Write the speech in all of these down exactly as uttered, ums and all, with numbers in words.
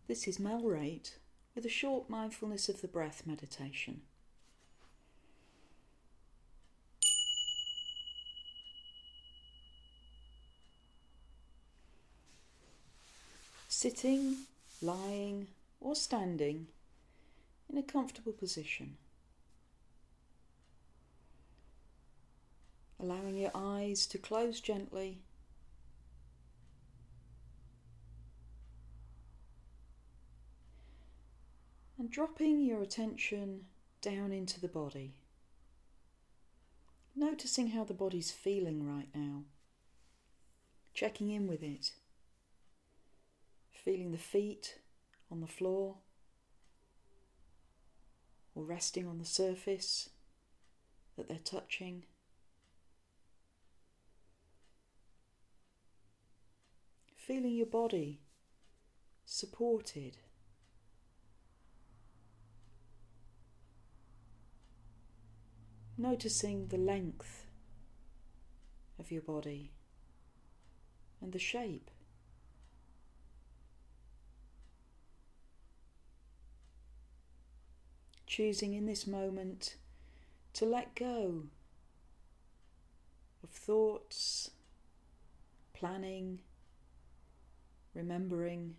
This is Mel Raitt with a short mindfulness of the breath meditation. Sitting, lying or standing in a comfortable position. Allowing your eyes to close gently. And dropping your attention down into the body. Noticing how the body's feeling right now. Checking in with it. Feeling the feet on the floor or resting on the surface that they're touching. Feeling your body supported. Noticing the length of your body and the shape. Choosing in this moment to let go of thoughts, planning, remembering,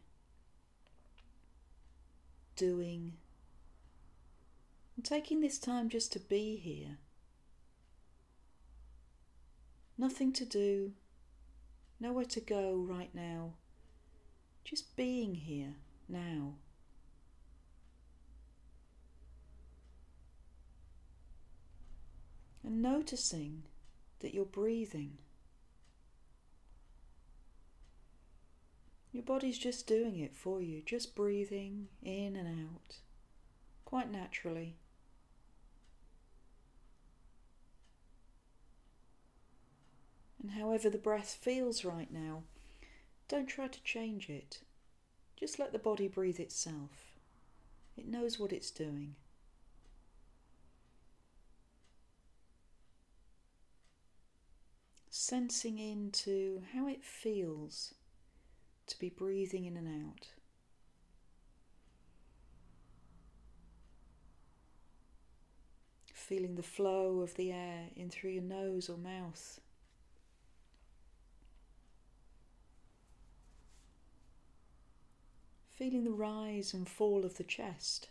doing, and taking this time just to be here. Nothing to do, nowhere to go right now, just being here now. And noticing that you're breathing. Your body's just doing it for you, just breathing in and out, quite naturally. And however the breath feels right now, don't try to change it. Just let the body breathe itself. It knows what it's doing. Sensing into how it feels to be breathing in and out. Feeling the flow of the air in through your nose or mouth. Feeling the rise and fall of the chest.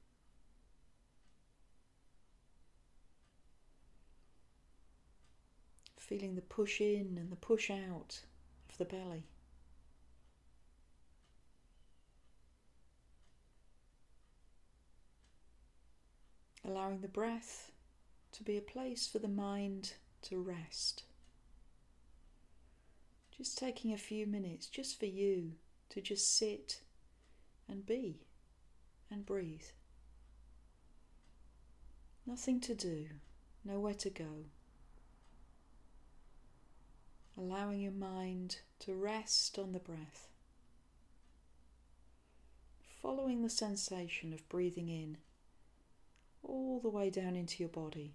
Feeling the push in and the push out of the belly. Allowing the breath to be a place for the mind to rest. Just taking a few minutes just for you to just sit and be and breathe. Nothing to do, nowhere to go. Allowing your mind to rest on the breath. Following the sensation of breathing in all the way down into your body.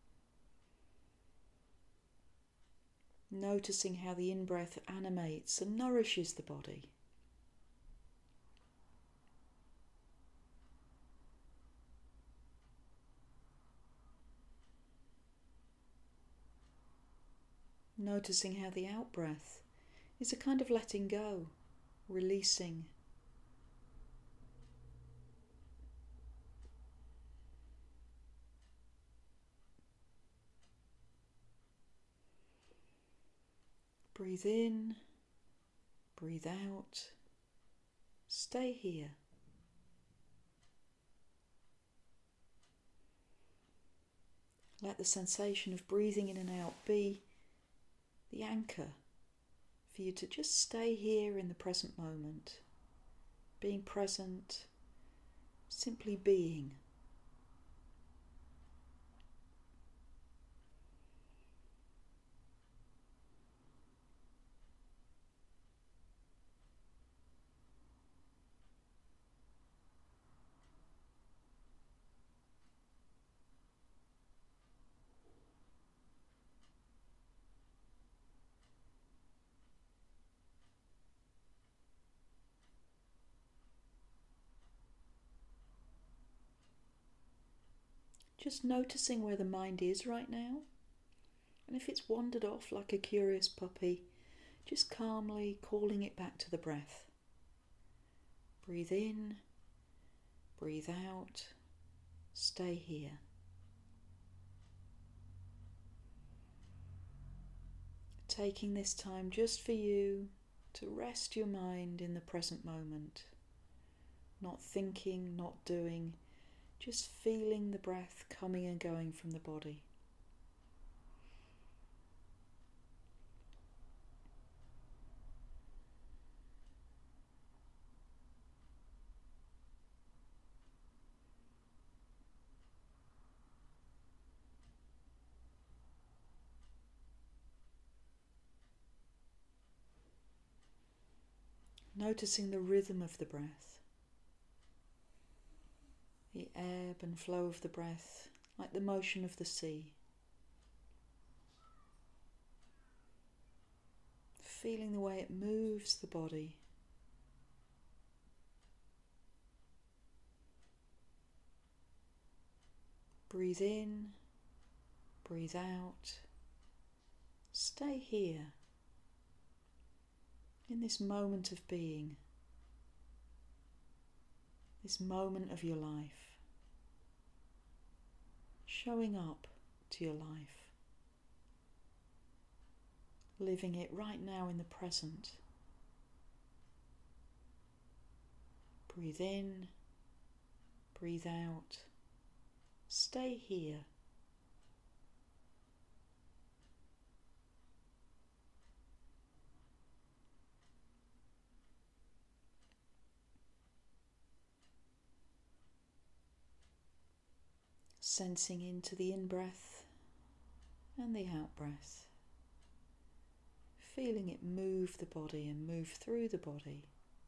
Noticing how the in-breath animates and nourishes the body. Noticing how the out-breath is a kind of letting go, releasing. Breathe in, breathe out, stay here. Let the sensation of breathing in and out be the anchor for you to just stay here in the present moment, being present, simply being. just noticing where the mind is right now. And if it's wandered off like a curious puppy, just calmly calling it back to the breath. Breathe in, breathe out, stay here. Taking this time just for you to rest your mind in the present moment. Not thinking, not doing, just feeling the breath coming and going from the body. Noticing the rhythm of the breath, the ebb and flow of the breath, like the motion of the sea. Feeling the way it moves the body. Breathe in, breathe out. Stay here, in this moment of being, this moment of your life, showing up to your life, living it right now in the present. Breathe in, breathe out, stay here. Sensing into the in-breath and the out-breath. Feeling it move the body and move through the body.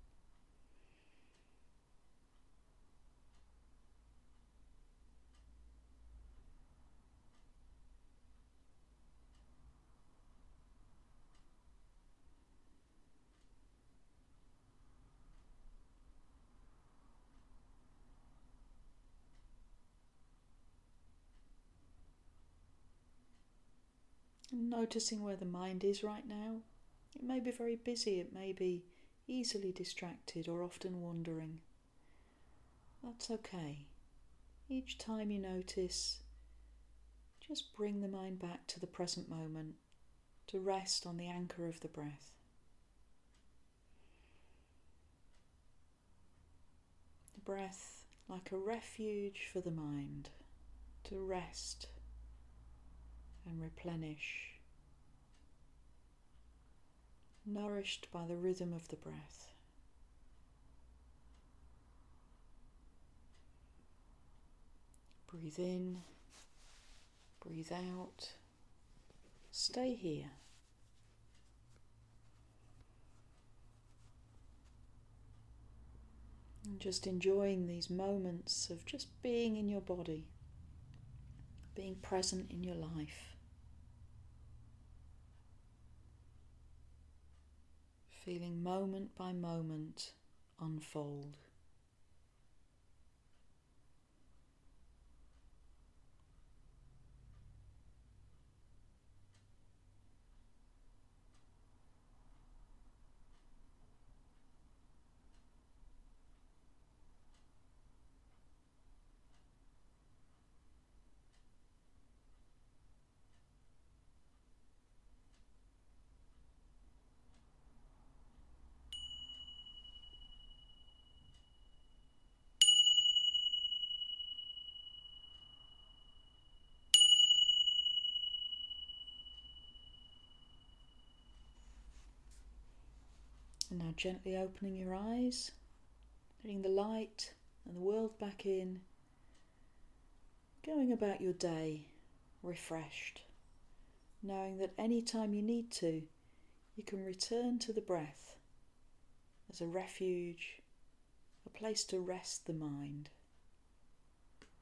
And noticing where the mind is right now. It may be very busy, it may be easily distracted or often wandering. That's okay. Each time you notice, just bring the mind back to the present moment, to rest on the anchor of the breath. The breath like a refuge for the mind, to rest and replenish, nourished by the rhythm of the breath. Breathe in, breathe out, stay here. And just enjoying these moments of just being in your body, being present in your life. Feeling moment by moment unfold. And now gently opening your eyes, letting the light and the world back in, going about your day refreshed, knowing that any time you need to, you can return to the breath as a refuge, a place to rest the mind.